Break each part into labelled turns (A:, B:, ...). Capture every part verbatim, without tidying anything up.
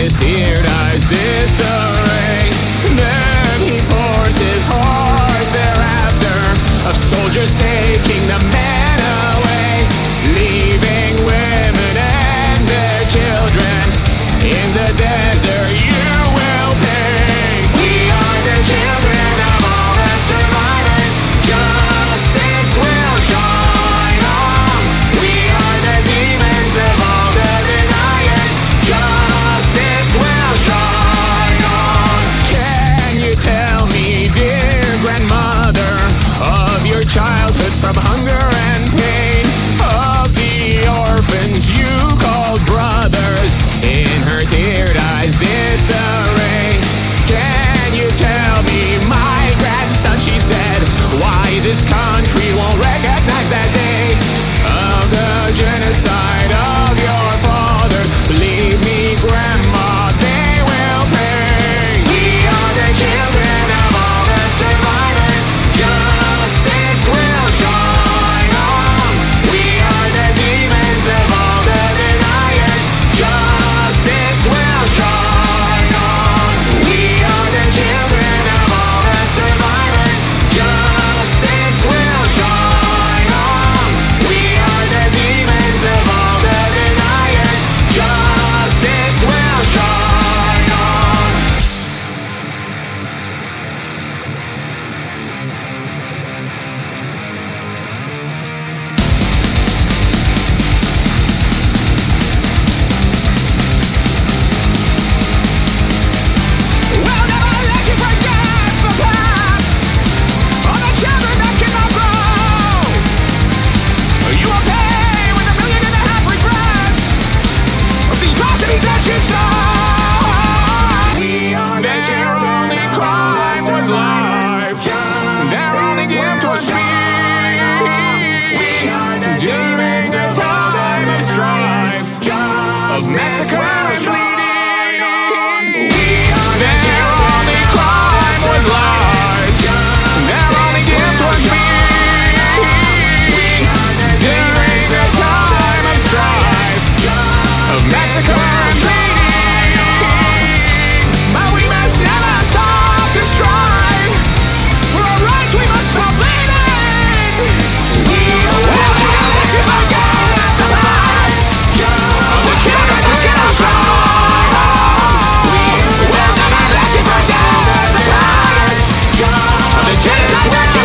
A: his tear-dyes disarray. Then he pours his heart thereafter of soldiers taking the men away, leaving women and their children in the desert. You will pay. We are the children of all the survivors. Justice will shine on. We are the demons of all the deniers. Justice will shine on. Can you tell me, dear grandmother, of your childhood from hunger and pain, of the orphans you called brothers in her tear-dyes disarray? Can you tell me, my grandson, she said, why this country won't recognize that day of the genocide of your fathers? Believe me, grandma, they will pay. We are the children of all the survivors. Justice will shine on. We are the demons of all the deniers. Justice will shine on. We are the children of all the survivors. Justice will shine on. We are the demons of all the deniers. Justice will shine on. We'll never let you forget the past of the children that cannot grow. You will pay with a million and a half regrets of the atrocities that you saw. We are the children. Their only crime was life. Their only gift was me. We are the demons of time of strife, of massacre and bleeding. We are the children. Their only crime was life. Their only gift was me. Demons of time of strife, of massacre and bleeding. But we must never stop to strive. For our rights we must stop bleeding. We will never let you forget the past of the children that cannot grow. We will never let you forget the past of the genocide that you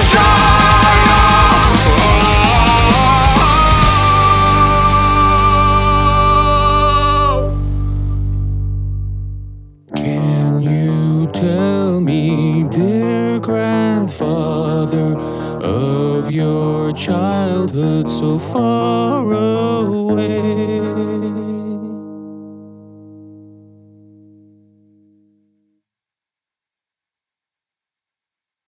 A: saw. Can you tell me, dear grandfather, of your childhood so far away?